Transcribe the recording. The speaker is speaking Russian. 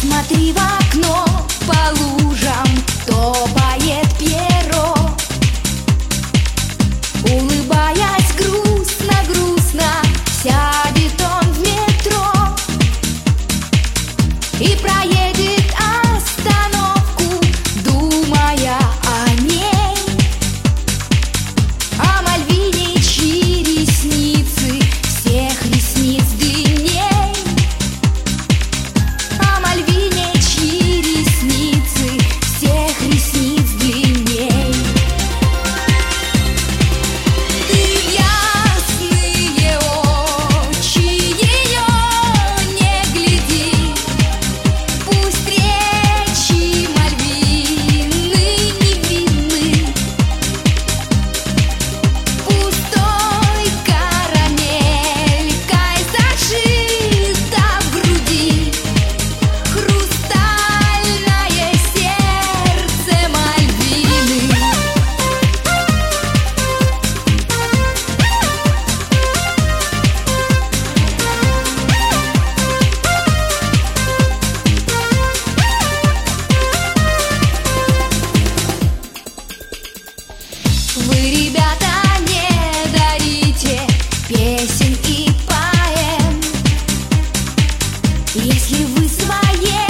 Посмотри в окно, по лужам топает Пьеро. Улыбаясь грустно-грустно, сядет он в метро и проедет остановку, думая о ней, о Мальвине, чьи ресницы всех ресниц длинней, о Мальвине, чьи ресницы всех ресниц длинней. Ты в ясные очи ее не гляди, пусть речи Мальвины невинны, пустой карамелькой зашита в груди хрустальное сердце Мальвины. Вы, ребята, не дарите песен и поэм, если вы своей